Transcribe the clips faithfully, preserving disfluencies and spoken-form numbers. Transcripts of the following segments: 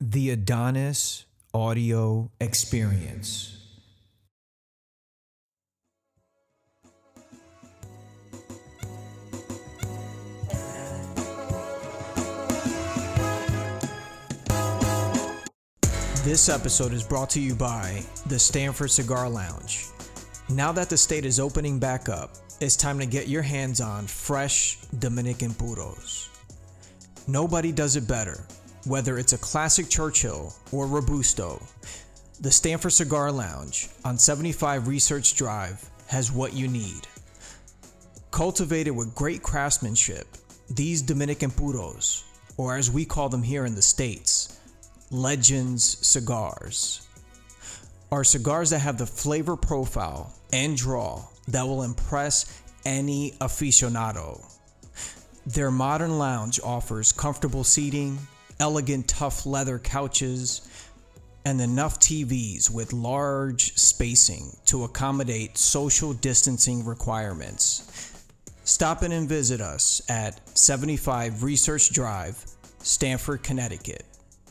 The Adonis Audio Experience. This episode is brought to you by the Stanford Cigar Lounge. Now that the state is opening back up, it's time to get your hands on fresh Dominican puros. Nobody does it better, whether it's a classic Churchill or Robusto. The Stanford Cigar Lounge on seventy-five Research Drive has what you need. Cultivated with great craftsmanship, these Dominican puros, or as we call them here in the States, Legends cigars, are cigars that have the flavor profile and draw that will impress any aficionado. Their modern lounge offers comfortable seating, elegant tough leather couches, and enough T Vs with large spacing to accommodate social distancing requirements. Stop in and visit us at seventy-five Research Drive, Stamford, Connecticut.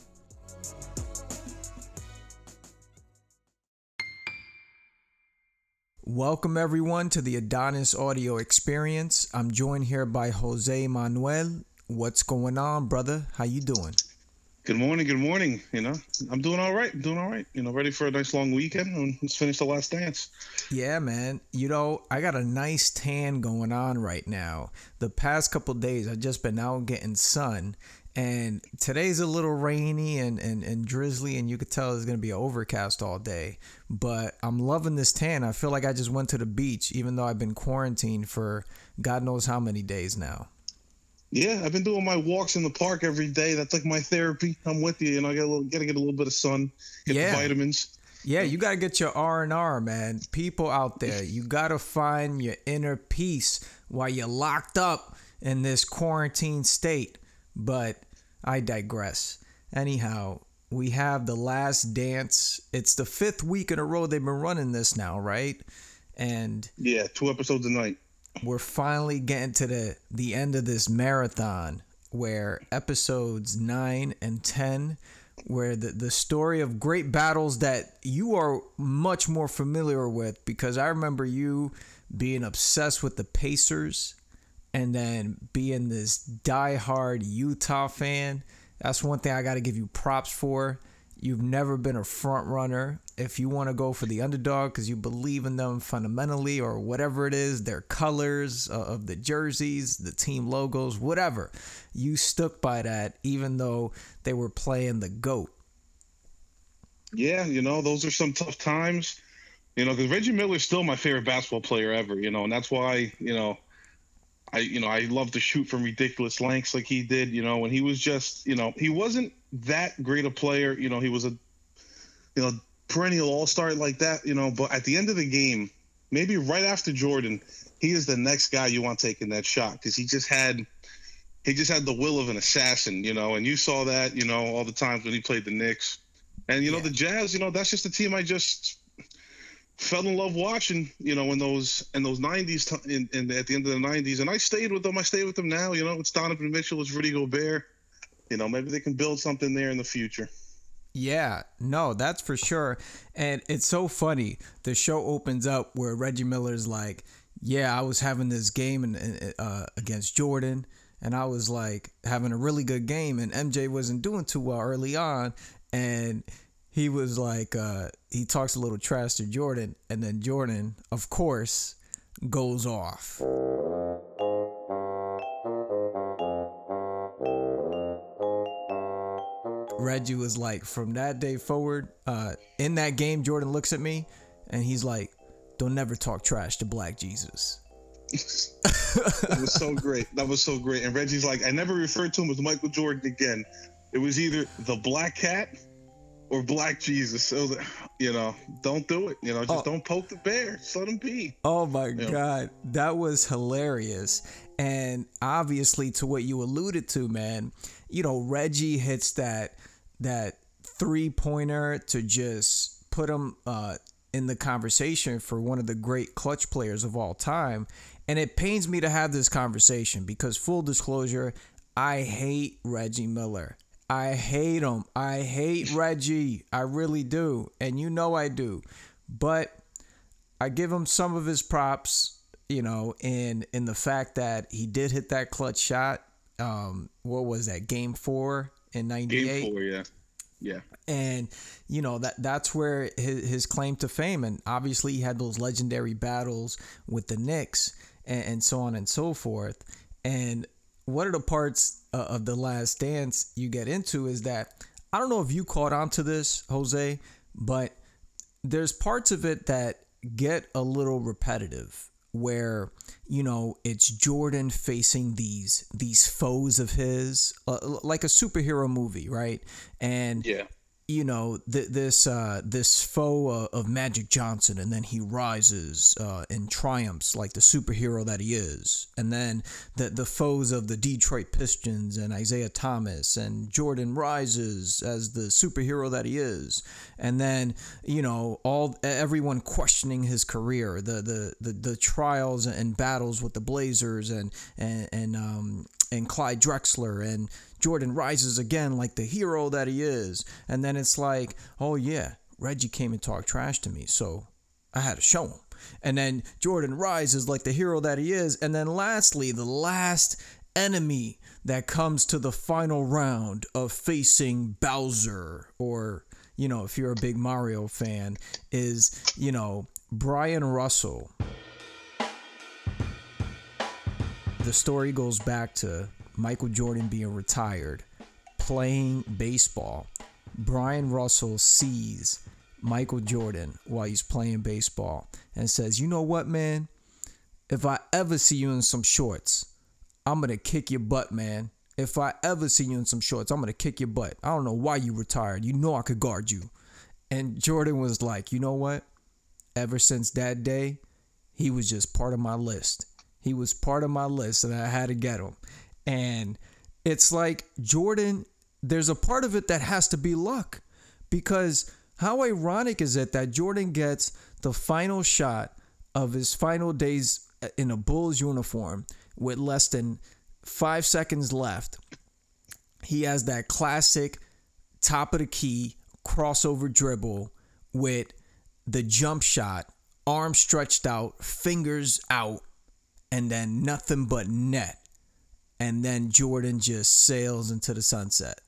Welcome everyone to the Adonis Audio Experience. I'm joined here by Jose Manuel. What's going on, brother? How you doing? Good morning, good morning. You know, I'm doing all right, doing all right. You know, ready for a nice long weekend and let's finish the last dance. Yeah, man. You know, I got a nice tan going on right now. The past couple days, I've just been out getting sun. And today's a little rainy and, and, and drizzly, and you could tell it's going to be overcast all day. But I'm loving this tan. I feel like I just went to the beach, even though I've been quarantined for God knows how many days now. Yeah, I've been doing my walks in the park every day. That's like my therapy. I'm with you. You know, I got a little, got to get a little bit of sun, get yeah. the vitamins. Yeah, you got to get your R and R, man. People out there, you got to find your inner peace while you're locked up in this quarantine state. But I digress. Anyhow, we have The Last Dance. It's the fifth week in a row they've been running this now, right? And yeah, two episodes a night. We're finally getting to the, the end of this marathon where episodes nine and ten, where the, the story of great battles that you are much more familiar with, because I remember you being obsessed with the Pacers and then being this diehard Utah fan. That's one thing I got to give you props for. You've never been a front runner. If you want to go for the underdog because you believe in them fundamentally or whatever it is, their colors of the jerseys, the team logos, whatever, you stuck by that even though they were playing the GOAT. Yeah, you know, those are some tough times, you know, because Reggie Miller's still my favorite basketball player ever, you know, and that's why, you know, I, you know, I love to shoot from ridiculous lengths like he did, you know, and he was just, you know, he wasn't that great a player. You know, he was a, you know, perennial all-star like that, you know, but at the end of the game, maybe right after Jordan, he is the next guy you want taking that shot because he just had, he just had the will of an assassin, you know, and you saw that, you know, all the times when he played the Knicks. And, you know, yeah. the Jazz, you know, that's just a team I just fell in love watching, you know, in those in those nineties, t- in, in at the end of the nineties, and I stayed with them. I stay with them now. You know, it's Donovan Mitchell, it's Rudy Gobert. You know, maybe they can build something there in the future. Yeah, no, that's for sure. And it's so funny. The show opens up where Reggie Miller's like, "Yeah, I was having this game in, uh, against Jordan, and I was like having a really good game, and M J wasn't doing too well early on, and." He was like, uh, he talks a little trash to Jordan, and then Jordan, of course, goes off. Reggie was like, from that day forward, uh, in that game, Jordan looks at me, and he's like, don't never talk trash to Black Jesus. That was so great. That was so great. And Reggie's like, I never referred to him as Michael Jordan again. It was either the Black Cat or Black Jesus. So, you know, don't do it. You know, just oh. don't poke the bear. Just let him be. Oh, my you God. Know? That was hilarious. And obviously, to what you alluded to, man, you know, Reggie hits that that three-pointer to just put him uh, in the conversation for one of the great clutch players of all time. And it pains me to have this conversation because, full disclosure, I hate Reggie Miller. I hate him. I hate Reggie. I really do. And you know I do. But I give him some of his props, you know, in in the fact that he did hit that clutch shot. Um, what was that? Game four in ninety-eight? Game four, yeah. Yeah. And, you know, that that's where his, his claim to fame. And obviously he had those legendary battles with the Knicks and, and so on and so forth. And one of the parts uh, of The Last Dance you get into is that, I don't know if you caught on to this, Jose, but there's parts of it that get a little repetitive where, you know, it's Jordan facing these these foes of his, uh, like a superhero movie, right? And yeah. you know, th- this uh, this foe uh, of Magic Johnson, and then he rises uh, and triumphs like the superhero that he is. And then the the foes of the Detroit Pistons and Isaiah Thomas, and Jordan rises as the superhero that he is. And then, you know, all everyone questioning his career, the the the, the trials and battles with the Blazers and and and um and Clyde Drexler, and Jordan rises again like the hero that he is. And then it's like, oh yeah, Reggie came and talked trash to me, so I had to show him. And then Jordan rises like the hero that he is. And then lastly, the last enemy that comes to the final round of facing Bowser, or, you know, if you're a big Mario fan, is, you know, Brian Russell. The story goes back to Michael Jordan being retired, playing baseball. Brian Russell sees Michael Jordan while he's playing baseball and says, you know what, man? If I ever see you in some shorts, I'm going to kick your butt, man. If I ever see you in some shorts, I'm going to kick your butt. I don't know why you retired. You know I could guard you. And Jordan was like, you know what? Ever since that day, he was just part of my list. He was part of my list, and I had to get him. And it's like Jordan, there's a part of it that has to be luck, because how ironic is it that Jordan gets the final shot of his final days in a Bulls uniform with less than five seconds left. He has that classic top of the key crossover dribble with the jump shot, arms stretched out, fingers out, and then nothing but net. And then Jordan just sails into the sunset.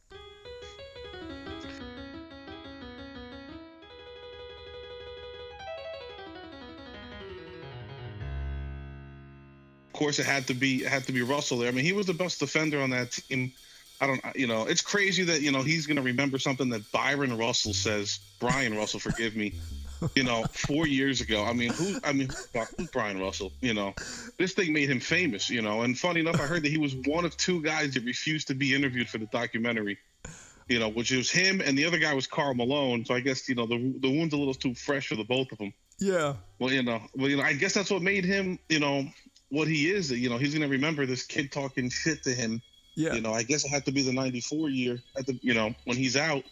Of course, it had to be it had to be Russell there. I mean, he was the best defender on that team. I don't, you know, it's crazy that, you know, he's going to remember something that Byron Russell says, Brian Russell, forgive me, you know, four years ago. I mean, who, I mean, who's Brian Russell? You know, this thing made him famous, you know, and funny enough, I heard that he was one of two guys that refused to be interviewed for the documentary, you know, which was him, and the other guy was Karl Malone. So I guess, you know, the the wound's a little too fresh for the both of them. Yeah. Well, you know, well, you know, I guess that's what made him, you know, what he is. You know, he's going to remember this kid talking shit to him. Yeah. You know, I guess it had to be the ninety-four year at the, you know, when he's out.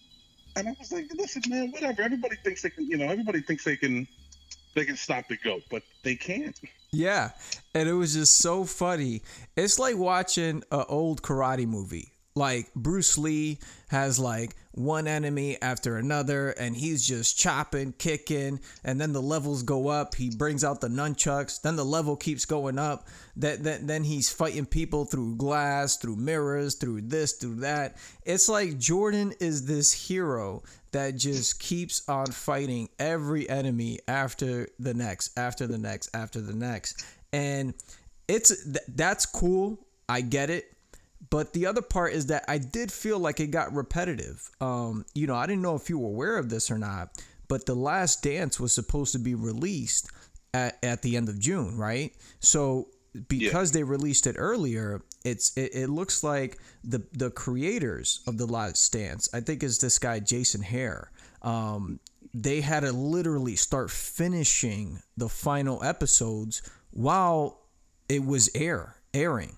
And I was like, listen, man, whatever. Everybody thinks they can, you know, everybody thinks they can, they can stop the GOAT, but they can't. Yeah. And it was just so funny. It's like watching an old karate movie. Like Bruce Lee has like one enemy after another, and he's just chopping, kicking, and then the levels go up. He brings out the nunchucks. Then the level keeps going up. That, that then he's fighting people through glass, through mirrors, through this, through that. It's like Jordan is this hero that just keeps on fighting every enemy after the next, after the next, after the next. And it's th- that's cool. I get it. But the other part is that I did feel like it got repetitive. Um, you know, I didn't know if you were aware of this or not, but The Last Dance was supposed to be released at, at the end of June, right? So because yeah. they released it earlier, it's it, it looks like the the creators of The Last Dance, I think is this guy Jason Hare. Um, they had to literally start finishing the final episodes while it was air airing.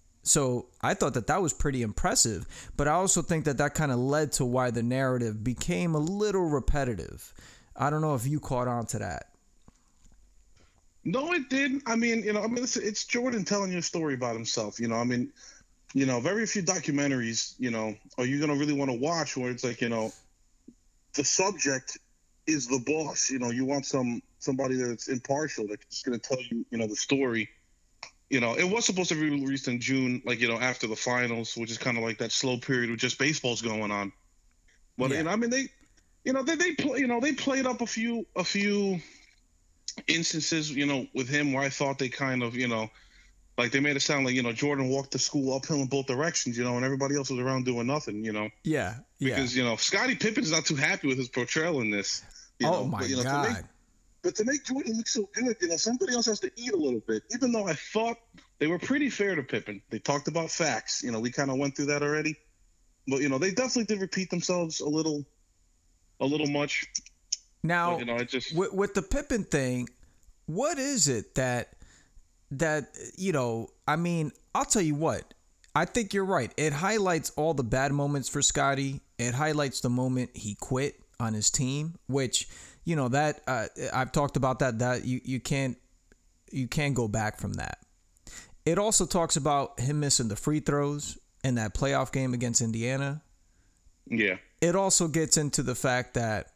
So I thought that that was pretty impressive, but I also think that that kind of led to why the narrative became a little repetitive. I don't know if you caught on to that. No, it didn't. I mean, you know, I mean, it's, it's Jordan telling you a story about himself. You know, I mean, you know, very few documentaries, you know, are you going to really want to watch where it's like, you know, the subject is the boss. You know, you want some somebody that's impartial that's just going to tell you, you know, the story. You know, it was supposed to be released in June, like, you know, after the finals, which is kind of like that slow period where just baseball's going on. But Yeah. you know, I mean, they, you know, they they play, you know, they played up a few a few instances, you know, with him where I thought they kind of, you know, like they made it sound like, you know, Jordan walked to school uphill in both directions, you know, and everybody else was around doing nothing, you know, Yeah. Yeah. because you know Scottie Pippen's not too happy with his portrayal in this, you Oh know, my but you know, to make God. but to make Jordan look so good, you know, somebody else has to eat a little bit. Even though I thought they were pretty fair to Pippen, they talked about facts, you know, we kind of went through that already, but you know, they definitely did repeat themselves a little, a little much. But Now, you know, it just with, with the Pippen thing, what is it that that you know? I mean, I'll tell you what. I think you're right. It highlights all the bad moments for Scottie. It highlights the moment he quit on his team, which you know that uh, I've talked about that. That you you can't you can't go back from that. It also talks about him missing the free throws in that playoff game against Indiana. yeah. It also gets into the fact that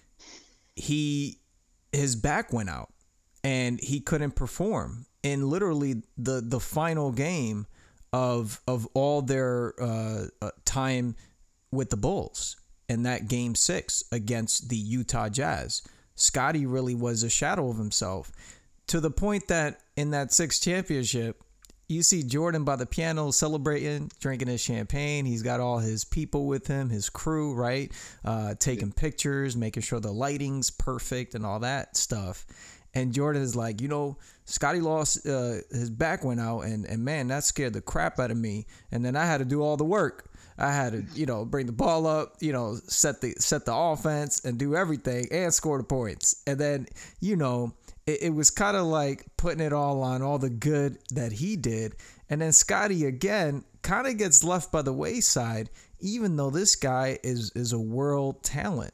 he his back went out and he couldn't perform in literally the the final game of of all their uh, uh, time with the Bulls in that game six against the Utah Jazz. Scottie really was a shadow of himself to the point that in that sixth championship, you see Jordan by the piano celebrating, drinking his champagne. He's got all his people with him, his crew, right? Uh, taking pictures, making sure the lighting's perfect and all that stuff. And Jordan is like, you know, Scottie lost, uh, his back went out, and, and man, that scared the crap out of me. And then I had to do all the work. I had to, you know, bring the ball up, you know, set the set the offense and do everything and score the points. And then, you know, it, it was kind of like putting it all on all the good that he did. And then Scottie again kind of gets left by the wayside, even though this guy is is a world talent.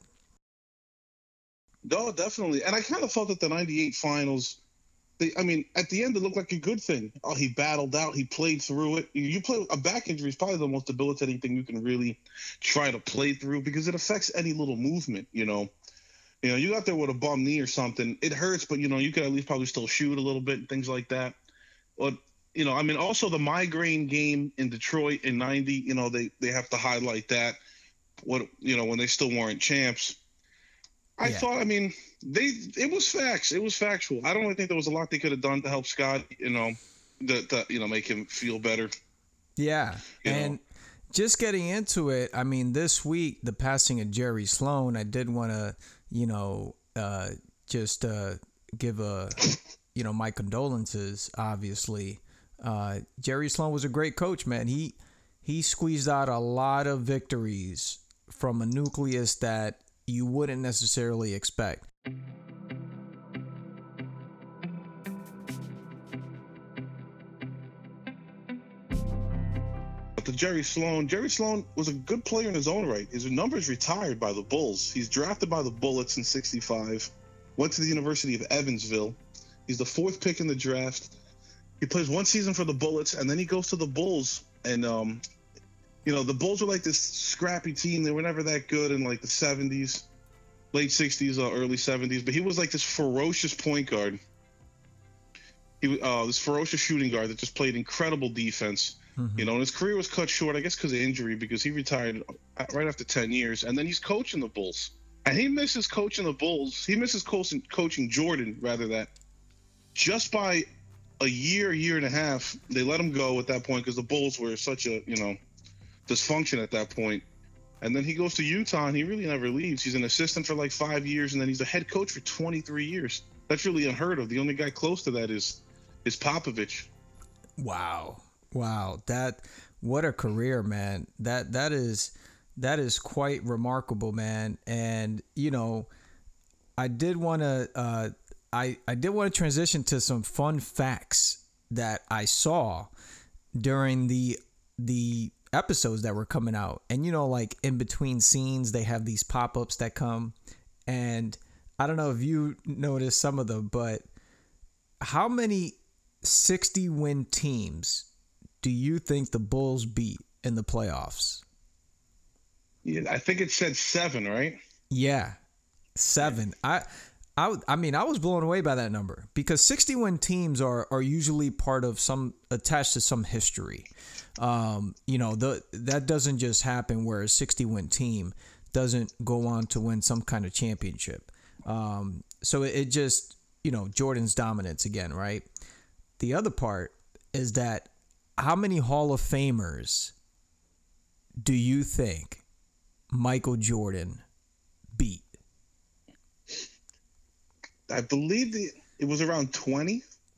No, definitely. And I kind of felt that the ninety-eight finals, they, I mean, at the end, it looked like a good thing. Oh, he battled out. He played through it. You play a back injury is probably the most debilitating thing you can really try to play through because it affects any little movement, you know. You know, you got there with a bum knee or something. It hurts, but, you know, you could at least probably still shoot a little bit and things like that. But, you know, I mean, also the migraine game in Detroit in ninety, you know, they, they have to highlight that. What, you know, when they still weren't champs. I Yeah. thought, I mean, they it was facts. It was factual. I don't really think there was a lot they could have done to help Scott, you know, to, to you know, make him feel better. Yeah. You And know. just getting into it, I mean, this week, the passing of Jerry Sloan, I did want to, you know, uh, just uh, give a, you know, my condolences, obviously. Uh, Jerry Sloan was a great coach, man. He he squeezed out a lot of victories from a nucleus that you wouldn't necessarily expect. But the Jerry Sloan, Jerry Sloan was a good player in his own right. His number's retired by the Bulls. He's drafted by the Bullets in sixty-five. Went to the University of Evansville. He's the fourth pick in the draft. He plays one season for the Bullets, and then he goes to the Bulls. And um, you know, the Bulls were like this scrappy team. They were never that good in like the seventies, late sixties or early seventies. But he was like this ferocious point guard. He uh, this ferocious shooting guard that just played incredible defense. Mm-hmm. You know, and his career was cut short, I guess, because of injury, because he retired right after ten years, and then he's coaching the Bulls, and he misses coaching the Bulls. He misses coaching, coaching Jordan, rather that, just by a year, year and a half. They let him go at that point because the Bulls were such a, you know, dysfunction at that point. And then he goes to Utah, and he really never leaves. He's an assistant for like five years, and then he's a head coach for twenty-three years. That's really unheard of. The only guy close to that is is Popovich. Wow. Wow, that what a career, man. That that is that is quite remarkable, man. And you know, I did want to uh, I I did want to transition to some fun facts that I saw during the the episodes that were coming out. And you know, like in between scenes, they have these pop-ups that come, and I don't know if you noticed some of them, but how many sixty win teams do you think the Bulls beat in the playoffs? Yeah, I think it said seven, right? Yeah, seven. I, I, I mean, I was blown away by that number because sixty-win teams are are usually part of some attached to some history. Um, you know, the that doesn't just happen where a sixty-win team doesn't go on to win some kind of championship. Um, so it, it just, you know, Jordan's dominance again, right? The other part is that how many Hall of Famers do you think Michael Jordan beat? I believe the, it was around twenty.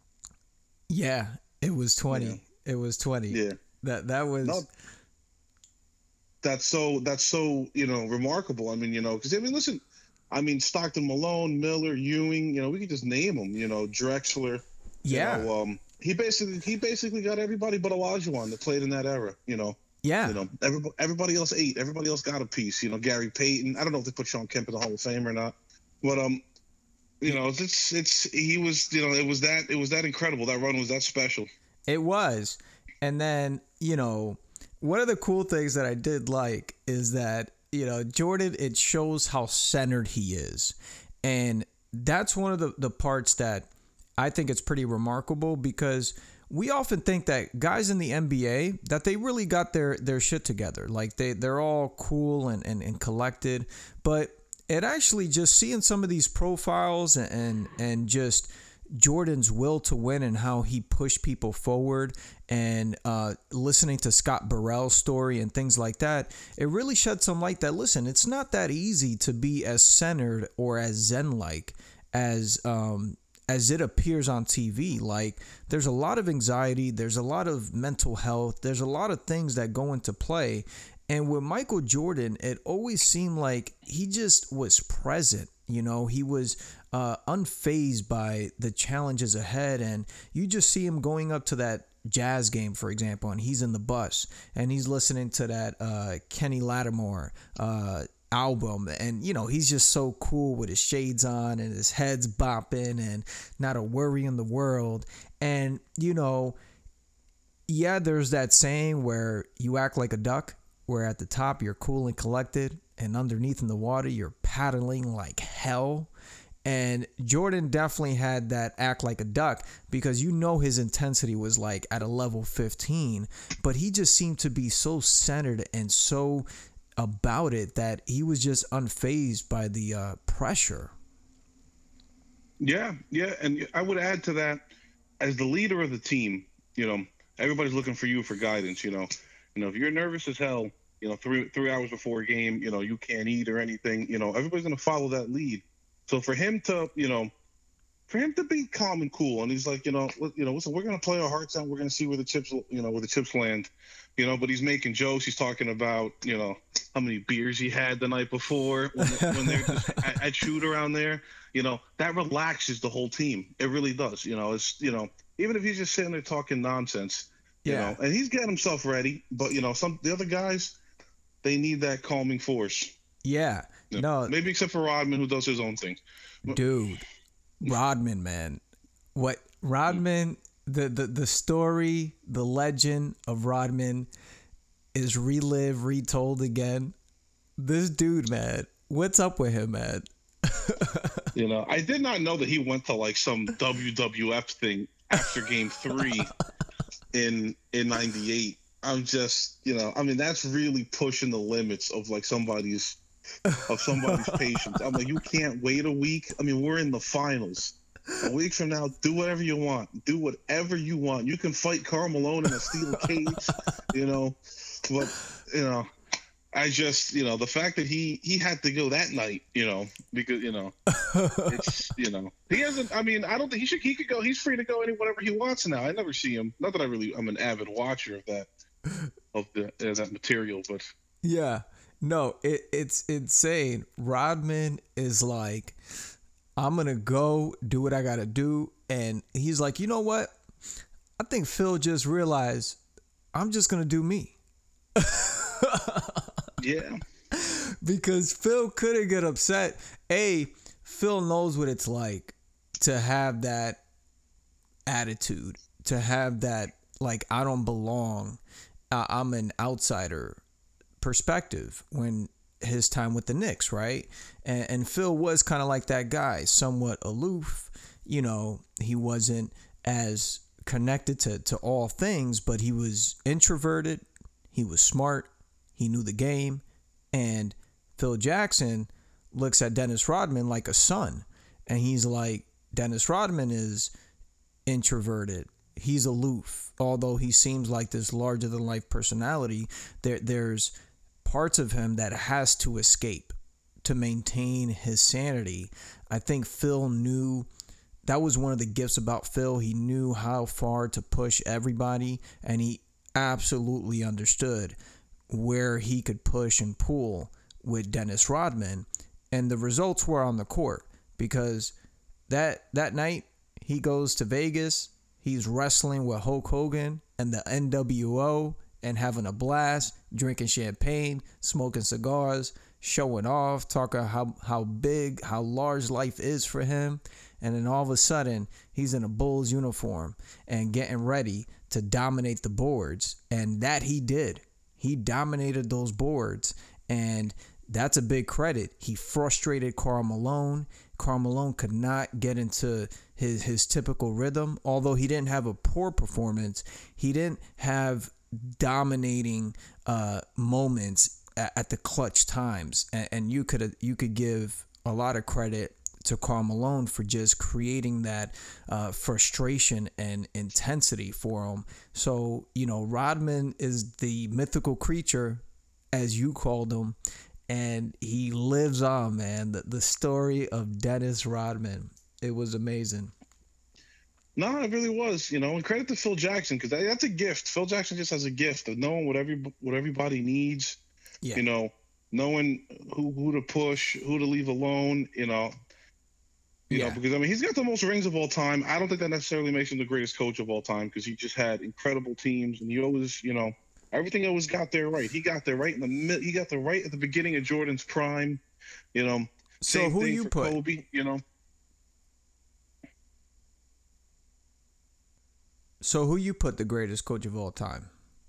Yeah, it was twenty. Yeah. It was twenty. Yeah. That that was no, that's so that's so, you know, remarkable. I mean, you know, because I mean, listen, I mean, Stockton Malone, Miller, Ewing, you know, we could just name them, you know, Drexler. Yeah. You know, um, he basically he basically got everybody but Olajuwon that played in that era, you know. Yeah. You know, everybody, everybody else ate. Everybody else got a piece. You know, Gary Payton. I don't know if they put Sean Kemp in the Hall of Fame or not, but um, you know, it's it's he was, you know, it was that it was that incredible. That run was that special. It was. And then, you know, one of the cool things that I did like is that, you know, Jordan, it shows how centered he is. And that's one of the, the parts that I think it's pretty remarkable because we often think that guys in the N B A, that they really got their, their shit together. Like they, they're all cool and, and, and collected. But it actually just seeing some of these profiles and, and, and just Jordan's will to win and how he pushed people forward and uh, listening to Scott Burrell's story and things like that, it really shed some light that, listen, it's not that easy to be as centered or as zen-like as um, as it appears on T V. Like, there's a lot of anxiety, there's a lot of mental health, there's a lot of things that go into play. And with Michael Jordan, it always seemed like he just was present. You know, he was uh, unfazed by the challenges ahead. And you just see him going up to that Jazz game, for example, and he's in the bus and he's listening to that uh, Kenny Lattimore uh, album. And, you know, he's just so cool with his shades on and his head's bopping and not a worry in the world. And, you know, yeah, there's that saying where you act like a duck, where at the top you're cool and collected, and underneath in the water you're paddling like hell. And Jordan definitely had that act like a duck because you know his intensity was like at a level fifteen, but he just seemed to be so centered and so about it that he was just unfazed by the uh, pressure. Yeah, yeah, and I would add to that, as the leader of the team, you know, everybody's looking for you for guidance. You know, you know, if you're nervous as hell, you know, three three hours before a game, you know, you can't eat or anything. You know, everybody's gonna follow that lead. So for him to, you know, for him to be calm and cool, and he's like, you know, you know, listen, we're gonna play our hearts out. We're gonna see where the chips, you know, where the chips land, you know. But he's making jokes. He's talking about, you know, how many beers he had the night before when, when they're just at, at shoot around there. You know, that relaxes the whole team. It really does. You know, it's, you know, even if he's just sitting there talking nonsense, you Yeah. know, and he's getting himself ready. But you know, some the other guys, they need that calming force. Yeah. You No. know, maybe except for Rodman, who does his own thing. Dude, Rodman, man. What Rodman, the, the, the story, the legend of Rodman is relived, retold again. This dude, man, what's up with him, man? You know, I did not know that he went to like some W W F thing after game three in in ninety-eight. I'm just, you know, I mean, that's really pushing the limits of like somebody's of somebody's patience. I'm like, you can't wait a week. I mean, we're in the finals. A week from now, do whatever you want. Do whatever you want. You can fight Karl Malone in a steel cage, you know. But, you know, I just, you know, the fact that he he had to go that night, you know, because, you know, it's, you know, he hasn't, I mean, I don't think he should, he could go, he's free to go any whatever he wants now. I never see him. Not that I really, I'm an avid watcher of that, of the, uh, that material, but. Yeah. No, it, it's insane. Rodman is like, I'm going to go do what I got to do. And he's like, you know what? I think Phil just realized I'm just going to do me. Yeah. Because Phil couldn't get upset. A, Phil knows what it's like to have that attitude, to have that like I don't belong. Uh, I'm an outsider perspective when his time with the Knicks, right? And, and Phil was kind of like that guy, somewhat aloof. You know, he wasn't as connected to, to all things, but he was introverted. He was smart. He knew the game. And Phil Jackson looks at Dennis Rodman like a son. And he's like, Dennis Rodman is introverted. He's aloof. Although he seems like this larger than life personality, there there's parts of him that has to escape to maintain his sanity. I think Phil knew that was one of the gifts about Phil. He knew how far to push everybody, and he absolutely understood where he could push and pull with Dennis Rodman. And the results were on the court, because that that night he goes to Vegas. He's wrestling with Hulk Hogan and the N W O and having a blast, drinking champagne, smoking cigars, showing off, talking how, how big, how large life is for him. And then all of a sudden, he's in a Bulls uniform and getting ready to dominate the boards. And that he did. He dominated those boards. And that's a big credit. He frustrated Karl Malone. Karl Malone could not get into his, his typical rhythm. Although he didn't have a poor performance, he didn't have dominating uh, moments at, at the clutch times. And, and you could you could give a lot of credit to Karl Malone for just creating that uh, frustration and intensity for him. So, you know, Rodman is the mythical creature, as you called him, and he lives on, man. The, the story of Dennis Rodman, it was amazing. No, it really was, you know, and credit to Phil Jackson, because that, that's a gift. Phil Jackson just has a gift of knowing what every what everybody needs, Yeah. you know, knowing who, who to push, who to leave alone, you know. You yeah. know, because, I mean, he's got the most rings of all time. I don't think that necessarily makes him the greatest coach of all time, because he just had incredible teams, and he always, you know, everything always got there right. He got there right in the mid. He got there right at the beginning of Jordan's prime, you know. So Same who thing you for put? Kobe, you know. So who you put the greatest coach of all time?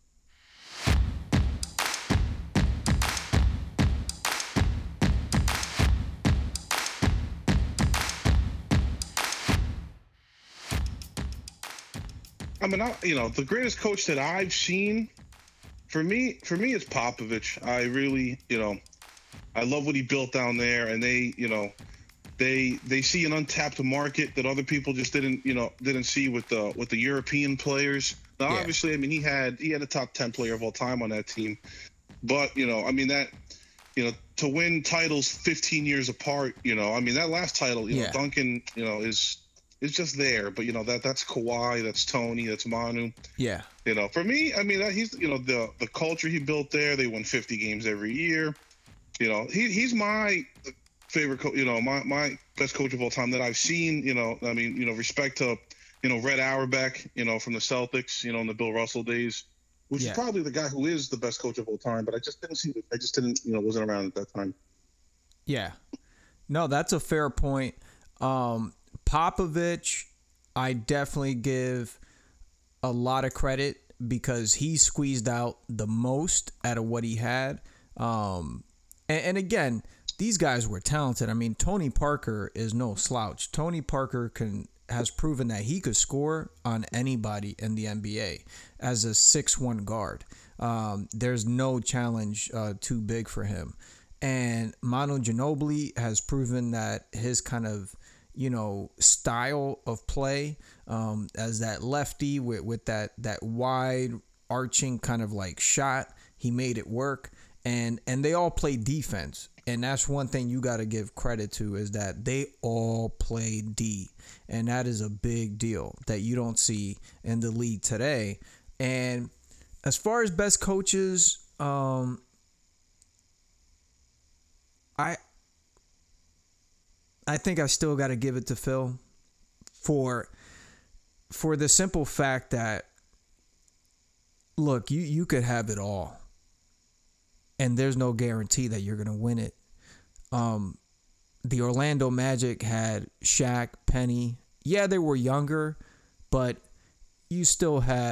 I mean, I, you know, the greatest coach that I've seen, for me, for me, it's Popovich. I really, you know, I love what he built down there, and they, you know, they they see an untapped market that other people just didn't, you know, didn't see with the with the European players. Now, Yeah. obviously, I mean, he had he had a top ten player of all time on that team, but you know, I mean that, you know, to win titles fifteen years apart, you know, I mean that last title, you Yeah. know, Duncan, you know, is is just there, but you know that that's Kawhi, that's Tony, that's Manu. Yeah. You know, for me, I mean, he's, you know, the the culture he built there. They won fifty games every year. You know, he he's my favorite coach. You know, my my best coach of all time that I've seen. You know, I mean, you know, respect to, you know, Red Auerbach. You know, from the Celtics. You know, in the Bill Russell days, which Yeah. is probably the guy who is the best coach of all time. But I just didn't see. I just didn't. You know, wasn't around at that time. Yeah. No, that's a fair point. Um, Popovich, I definitely give a lot of credit because he squeezed out the most out of what he had. Um, and, and again, these guys were talented. I mean, Tony Parker is no slouch. Tony Parker can has proven that he could score on anybody in the N B A as a six one guard. Um, there's no challenge uh, too big for him. And Manu Ginobili has proven that his kind of, you know, style of play um, as that lefty with, with that that wide arching kind of like shot, he made it work. And and they all play defense. And that's one thing you got to give credit to is that they all play D. And that is a big deal that you don't see in the league today. And as far as best coaches, um, I I think I still got to give it to Phil for for the simple fact that, look, you, you could have it all. And there's no guarantee that you're going to win it. Um, the Orlando Magic had Shaq, Penny. Yeah, they were younger, but you still had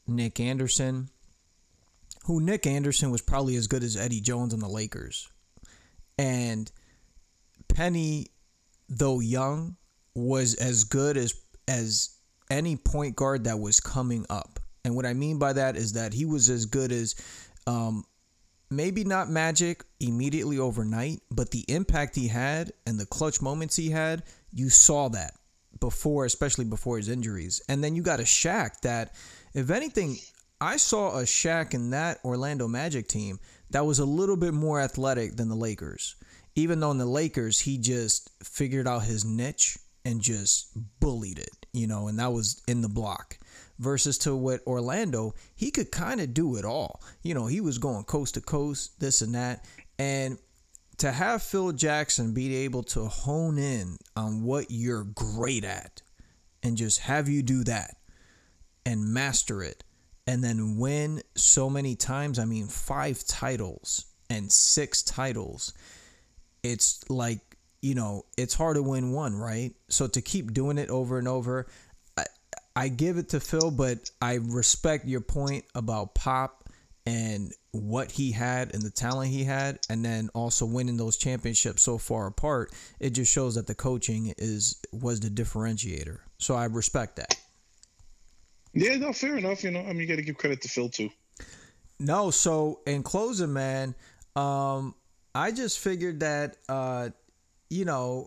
Nick Anderson, who Nick Anderson was probably as good as Eddie Jones on the Lakers. And Penny, though young, was as good as as any point guard that was coming up. And what I mean by that is that he was as good as um, maybe not Magic immediately overnight, but the impact he had and the clutch moments he had, you saw that before, especially before his injuries. And then you got a Shaq that, if anything, I saw a Shaq in that Orlando Magic team that was a little bit more athletic than the Lakers. Even though in the Lakers, he just figured out his niche and just bullied it, you know, and that was in the block. Versus to what Orlando, he could kind of do it all. You know, he was going coast to coast, this and that. And to have Phil Jackson be able to hone in on what you're great at and just have you do that and master it and then win so many times, I mean, five titles and six titles, it's like, you know, it's hard to win one, right? So to keep doing it over and over, I, I give it to Phil, but I respect your point about Pop and what he had and the talent he had, and then also winning those championships so far apart. It just shows that the coaching is was the differentiator. So I respect that. Yeah, no, fair enough. You know, I mean, you got to give credit to Phil too. No, so in closing, man, um, I just figured that, uh, you know,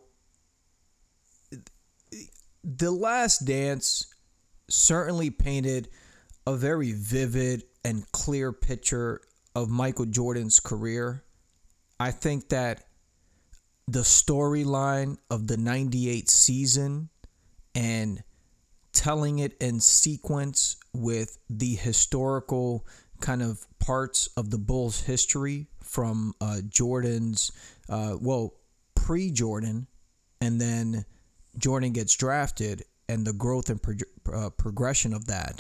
The Last Dance certainly painted a very vivid and clear picture of Michael Jordan's career. I think that the storyline of the ninety-eight season and telling it in sequence with the historical kind of parts of the Bulls' history from uh, Jordan's, uh, well, pre-Jordan, and then Jordan gets drafted, and the growth and pro- uh, progression of that,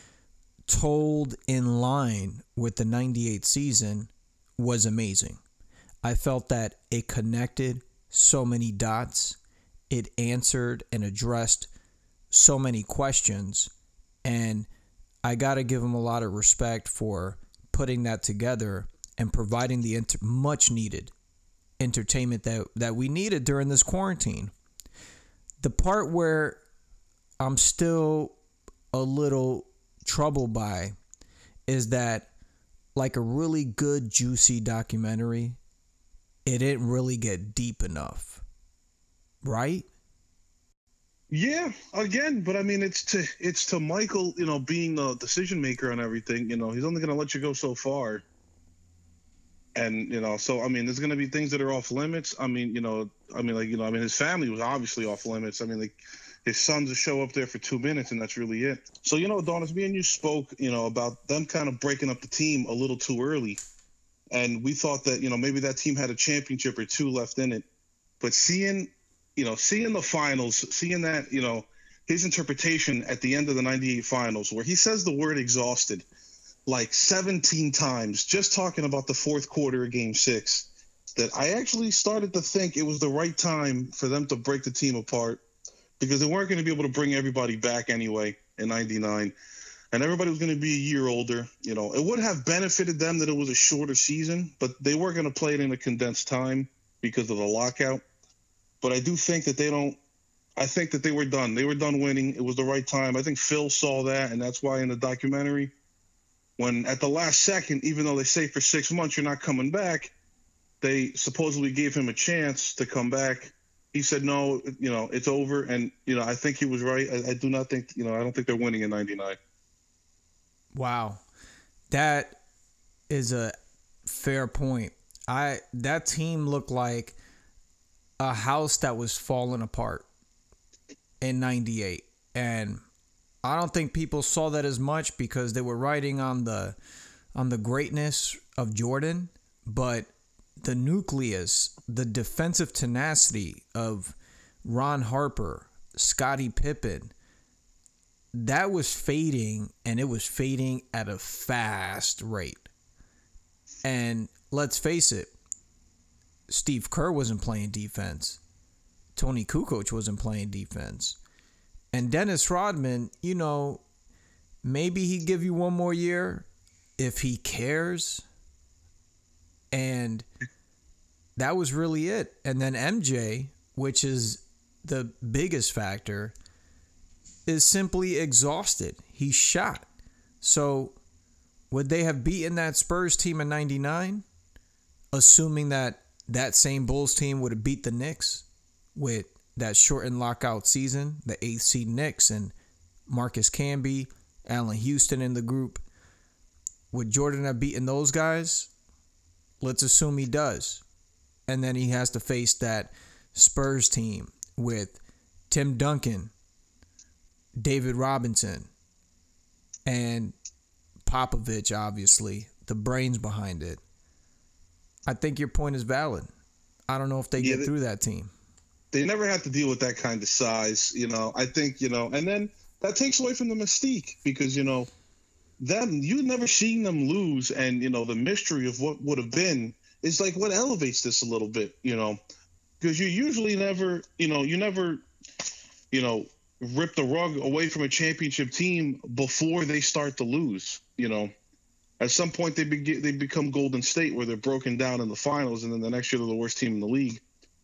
told in line with the ninety-eight season, was amazing. I felt that it connected so many dots. It answered and addressed so many questions. And I got to give him a lot of respect for putting that together and providing the inter- much needed entertainment that, that we needed during this quarantine. The part where I'm still a little troubled by is that, like a really good, juicy documentary, it didn't really get deep enough, right? Yeah, again, but I mean, it's to it's to Michael, you know, being the decision maker on everything. You know, he's only going to let you go so far. And, you know, so, I mean, there's going to be things that are off limits. I mean, you know, I mean, like, you know, I mean, his family was obviously off limits. I mean, like, his sons will show up there for two minutes, and that's really it. So, you know, Adonis, me and you spoke, you know, about them kind of breaking up the team a little too early. And we thought that, you know, maybe that team had a championship or two left in it. But seeing, you know, seeing the finals, seeing that, you know, his interpretation at the end of the ninety-eight finals, where he says the word exhausted like seventeen times, just talking about the fourth quarter of game six, that I actually started to think it was the right time for them to break the team apart, because they weren't going to be able to bring everybody back anyway in ninety-nine. And everybody was going to be a year older. You know, it would have benefited them that it was a shorter season, but they were going to play it in a condensed time because of the lockout. But I do think that they don't, I think that they were done. They were done winning. It was the right time. I think Phil saw that, and that's why in the documentary, when at the last second, even though they say for six months you're not coming back, they supposedly gave him a chance to come back. He said, no, you know, it's over. And, you know, I think he was right. I, I do not think, you know, I don't think they're winning in ninety-nine. Wow. That is a fair point. I that team looked like a house that was falling apart in ninety-eight. And I don't think people saw that as much because they were riding on the on the greatness of Jordan, but the nucleus, the defensive tenacity of Ron Harper, Scottie Pippen, that was fading, and it was fading at a fast rate. And let's face it, Steve Kerr wasn't playing defense. Tony Kukoc wasn't playing defense. And Dennis Rodman, you know, maybe he give you one more year if he cares. And that was really it. And then M J, which is the biggest factor, is simply exhausted. He's shot. So would they have beaten that Spurs team in ninety-nine, assuming that that same Bulls team would have beat the Knicks with that shortened lockout season, the eighth seed Knicks and Marcus Camby, Allen Houston in the group? Would Jordan have beaten those guys? Let's assume he does. And then he has to face that Spurs team with Tim Duncan, David Robinson, and Popovich, obviously, the brains behind it. I think your point is valid. I don't know if they yeah, get they, through that team. They never had to deal with that kind of size, you know. I think, you know, and then that takes away from the mystique because, you know, them, you've never seen them lose, and, you know, the mystery of what would have been is like what elevates this a little bit, you know, because you usually never, you know, you never, you know, rip the rug away from a championship team before they start to lose, you know. At some point, they be, they become Golden State, where they're broken down in the finals, and then the next year they're the worst team in the league.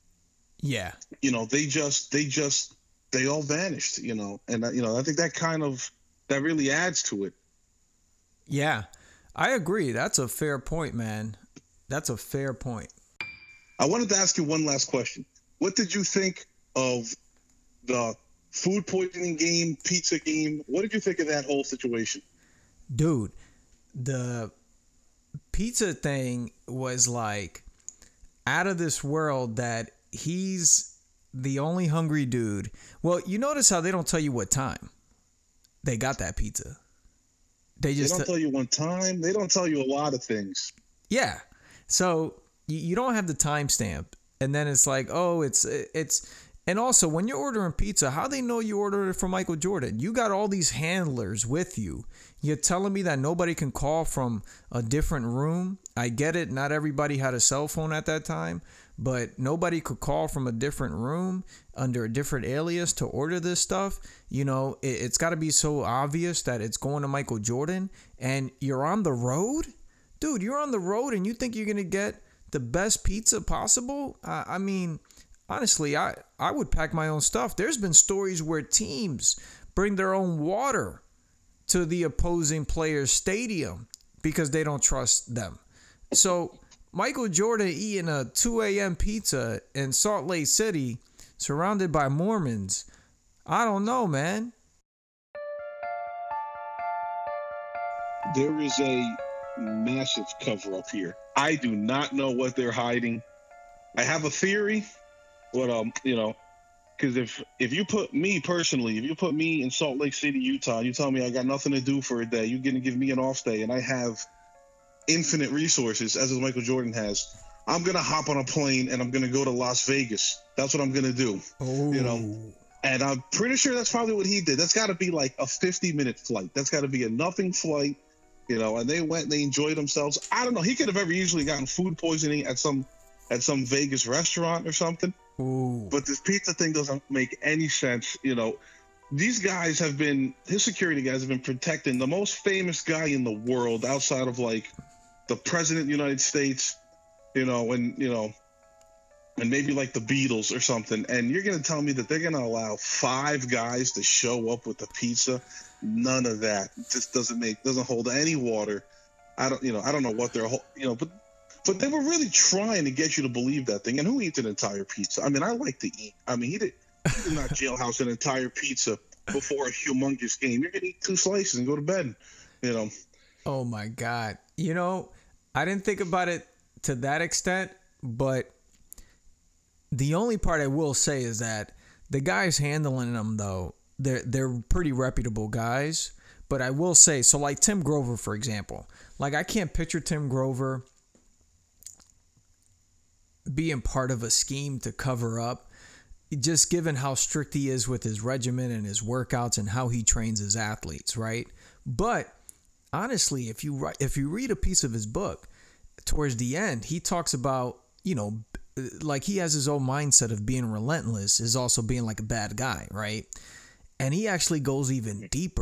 Yeah, you know, they just, they just, they all vanished, you know, and you know, I think that kind of that really adds to it. Yeah, I agree. That's a fair point, man. That's a fair point. I wanted to ask you one last question. What did you think of the food poisoning game, pizza game? What did you think of that whole situation? Dude, the pizza thing was like out of this world, that he's the only hungry dude. Well, you notice how they don't tell you what time they got that pizza. They just they don't t- tell you one time. They don't tell you a lot of things. Yeah. So you, you don't have the timestamp. And then it's like, oh, it's, it's, and also when you're ordering pizza, how they know you ordered it from Michael Jordan? You got all these handlers with you. You're telling me that nobody can call from a different room? I get it. Not everybody had a cell phone at that time, but nobody could call from a different room under a different alias to order this stuff. You know, it, it's got to be so obvious that it's going to Michael Jordan, and you're on the road? Dude, you're on the road and you think you're going to get the best pizza possible? Uh, I mean, honestly, I, I would pack my own stuff. There's been stories where teams bring their own water to the opposing player's stadium because they don't trust them. So Michael Jordan eating a two a.m. pizza in Salt Lake City surrounded by Mormons, I don't know, man. There is a massive cover-up here. I do not know what they're hiding. I have a theory, but, um, you know, because if, if you put me personally, if you put me in Salt Lake City, Utah, you tell me I got nothing to do for a day, you're going to give me an off day, and I have infinite resources, as Michael Jordan has, I'm going to hop on a plane and I'm going to go to Las Vegas. That's what I'm going to do. Oh. You know, and I'm pretty sure that's probably what he did. That's got to be like a fifty-minute flight. That's got to be a nothing flight, you know, and they went and they enjoyed themselves. I don't know. He could have very easily gotten food poisoning at some at some Vegas restaurant or something. Ooh. But this pizza thing doesn't make any sense. You know, these guys have been, his security guys have been protecting the most famous guy in the world outside of like the president of the United States, you know, and, you know, and maybe like the Beatles or something. And you're going to tell me that they're going to allow five guys to show up with the pizza? None of that. It just doesn't make, doesn't hold any water. I don't, you know, I don't know what they're, you know, but, but they were really trying to get you to believe that thing. And who eats an entire pizza? I mean, I like to eat. I mean, he did, he did not jailhouse an entire pizza before a humongous game. You're going to eat two slices and go to bed, you know. Oh my God. You know, I didn't think about it to that extent, but the only part I will say is that the guys handling them, though, they're they're pretty reputable guys. But I will say, so like Tim Grover, for example, like I can't picture Tim Grover being part of a scheme to cover up, just given how strict he is with his regimen and his workouts and how he trains his athletes, right? But honestly, if you if you read a piece of his book, towards the end, he talks about, you know, like he has his own mindset of being relentless is also being like a bad guy, right? And he actually goes even deeper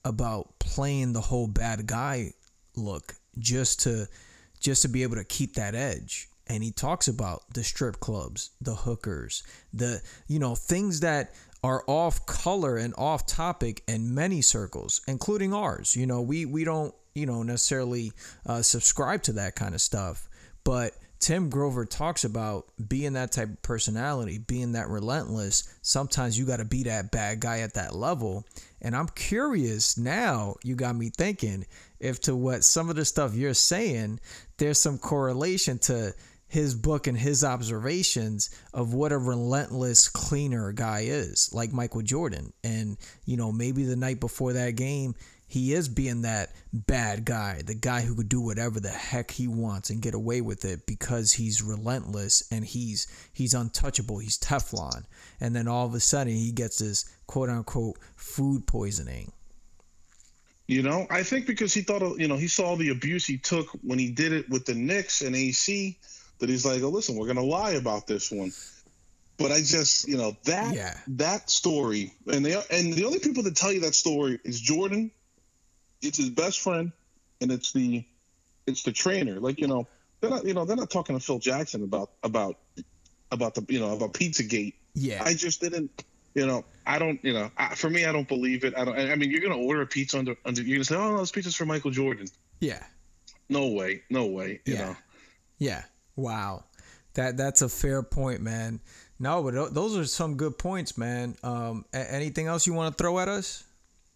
about playing the whole bad guy look just to just to be able to keep that edge. And he talks about the strip clubs, the hookers, the, you know, things that are off color and off topic in many circles, including ours. You know, we, we don't, you know, necessarily uh, subscribe to that kind of stuff. But Tim Grover talks about being that type of personality, being that relentless. Sometimes you got to be that bad guy at that level. And I'm curious now, you got me thinking, if to what some of the stuff you're saying, there's some correlation to his book and his observations of what a relentless cleaner guy is, like Michael Jordan. And, you know, maybe the night before that game, he is being that bad guy, the guy who could do whatever the heck he wants and get away with it because he's relentless and he's he's untouchable, he's Teflon. And then all of a sudden he gets this quote unquote food poisoning. You know, I think because he thought, you know, he saw the abuse he took when he did it with the Knicks and A C, that he's like, oh, listen, we're going to lie about this one. But I just, you know, that yeah. that story, and they and the only people that tell you that story is Jordan, it's his best friend, and it's the it's the trainer. Like, you know, they're not, you know, they're not talking to Phil Jackson about about about the, you know, about Pizzagate. Yeah. I just didn't, you know, I don't, you know, I, for me, I don't believe it. I don't. I mean, you're going to order a pizza under under. You're going to say, oh no, this pizza's for Michael Jordan. Yeah. No way, no way. You yeah. know. Yeah. Wow, that that's a fair point, man. No, but th- those are some good points, man. Um, a- anything else you want to throw at us?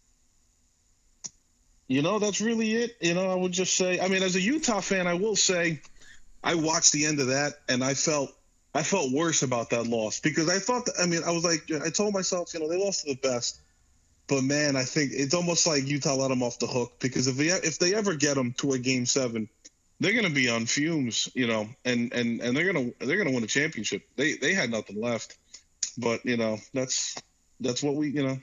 You know, that's really it. You know, I would just say, I mean, as a Utah fan, I will say, I watched the end of that and I felt I felt worse about that loss because I thought that, I mean, I was like, I told myself, you know, they lost to the best, but man, I think it's almost like Utah let them off the hook because if they if they ever get them to a game seven, they're going to be on fumes, you know, and, and, and they're going to they're going to win a championship. They they had nothing left, but you know that's that's what we you know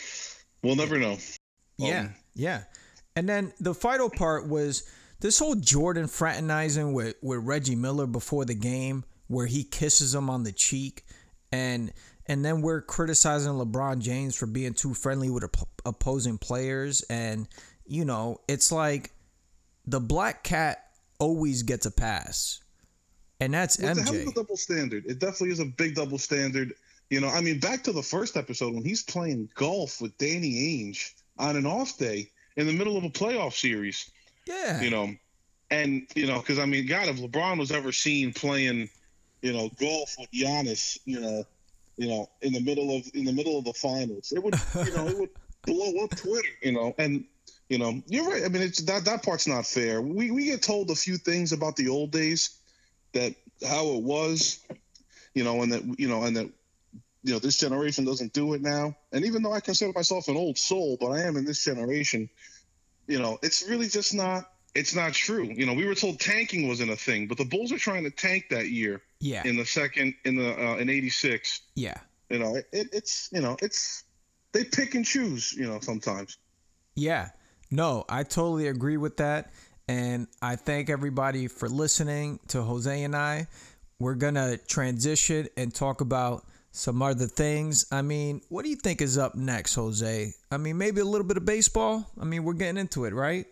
we'll never know. Yeah, um, yeah. And then the final part was this whole Jordan fraternizing with, with Reggie Miller before the game, where he kisses him on the cheek, and and then we're criticizing LeBron James for being too friendly with op- opposing players, and you know it's like the black cat always gets a pass, and that's well, M J. It's a hell of a double standard. It definitely is a big double standard. You know, I mean, back to the first episode when he's playing golf with Danny Ainge on an off day in the middle of a playoff series. Yeah. You know, and you know, because I mean, God, if LeBron was ever seen playing, you know, golf with Giannis, you know, you know, in the middle of in the middle of the finals, it would, you know, it would blow up Twitter. You know, and. You know, you're right. I mean, it's that that part's not fair. We we get told a few things about the old days, that how it was, you know, and that you know, and that you know, this generation doesn't do it now. And even though I consider myself an old soul, but I am in this generation, you know, it's really just not. It's not true. You know, we were told tanking wasn't a thing, but the Bulls are trying to tank that year. Yeah. In the second, in the uh, in eighty-six. Yeah. You know, it, it, it's you know, it's they pick and choose. You know, sometimes. Yeah. No, I totally agree with that. And I thank everybody for listening to Jose and I. We're going to transition and talk about some other things. I mean, what do you think is up next, Jose? I mean, maybe a little bit of baseball? I mean, we're getting into it, right?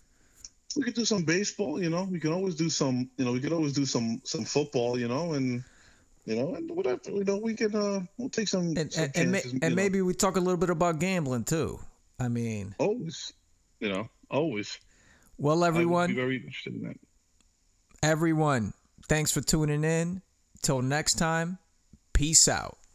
We could do some baseball, you know. We can always do some, you know, we could always do some some football, you know, and you know, and whatever, you know, we can uh we'll take some and some and, chances, and, and maybe we talk a little bit about gambling too. I mean, always. You know, always. Well, everyone, I would be very interested in that. Everyone, thanks for tuning in. Till next time, peace out.